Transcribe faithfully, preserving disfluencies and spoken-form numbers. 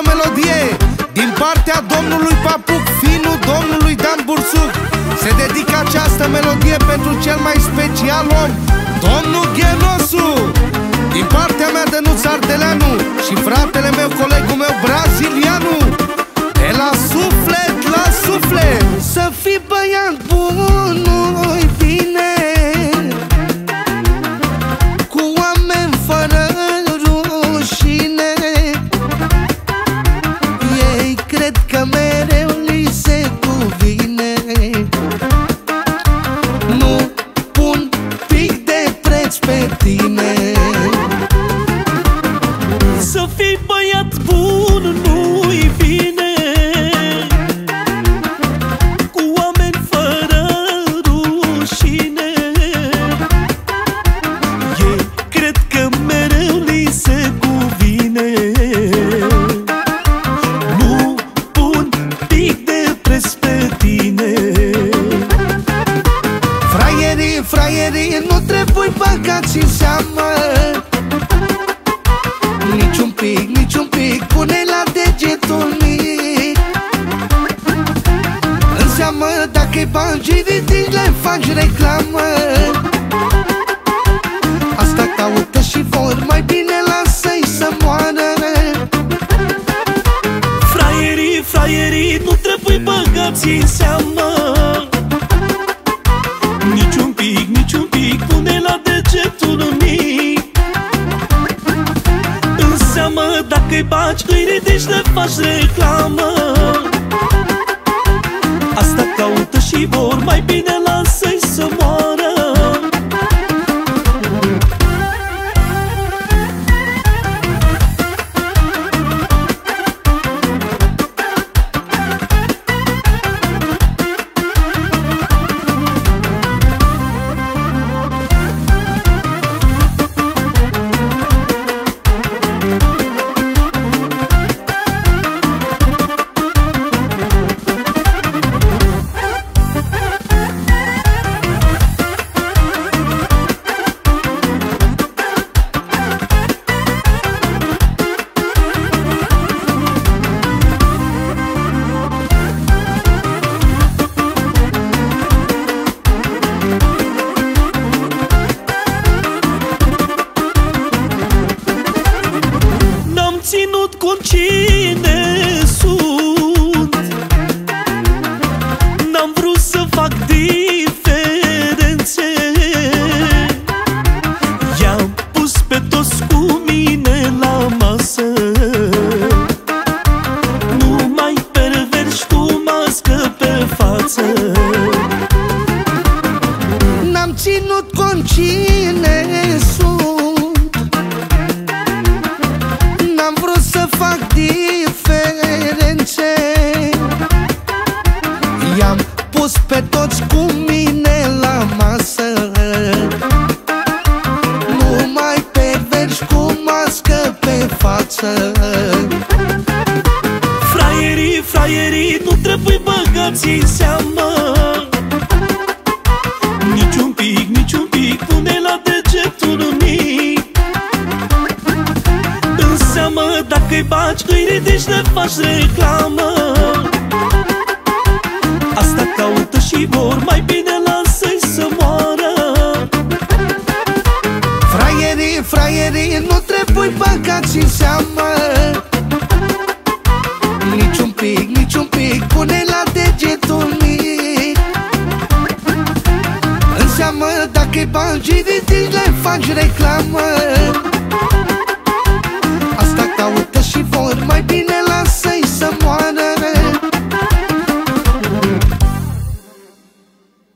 melodie din partea domnului Papuc, finul domnului Dan Bursuc. Se dedică această melodie pentru cel mai special om, domnul Ghenosu. Din partea mea, Dănuț Ardeleanu și fratele meu, colegul meu, Brazilianu. De la suflet la suflet. Să fii băiat bun, nu-i bine, cu oameni fără rușine. Ei cred că mereu li se cuvine, nu pun pic de preț pe tine. Să fii băiat bun, nu-i bine, cu oameni fără rușine. Ei cred că mereu li se cuvine, nu pun pic de preț pe tine. Fraierii, fraierii, nu trebuie băgați în seamă, nici un pic, nici un pic, pune la degetul mic. Înseamnă dacă-i bani și ridici, le faci reclamă. Asta caută și vor, mai bine lasă-i să moară. Fraierii, fraierii, nu trebuie băgați în seamă, nici un pic, nici un pic, pune la degetul mic. Înseamnă dacă-i bagi, îi ridici, le faci reclamă. Asta caută și vor, mai bine lasă-i să moară. Ținut cu cine sunt, n-am vrut să fac diferențe. I-am pus pe toți cu mine la masă, numai perverși cu mască pe față. N-am ținut cont cine sunt, n-am vrut să fac diferențe. I-am pus pe toți cu mine la masă, numai perverși cu mască pe față. Fraierii, fraierii, nu trebuie băgați în seamă, nici un pic, nici un pic, pune la degetul mic. Înseamnă dacă-i bagi, îi ridici, le faci reclamă. Asta caută și vor, mai bine lasă-i să moară. Fraierii, fraierii, nu trebuie băgați în seamă, nici un pic, nici un pic, pune la degetul mic. Înseamnă dacă-i bani și ridici, le faci reclamă.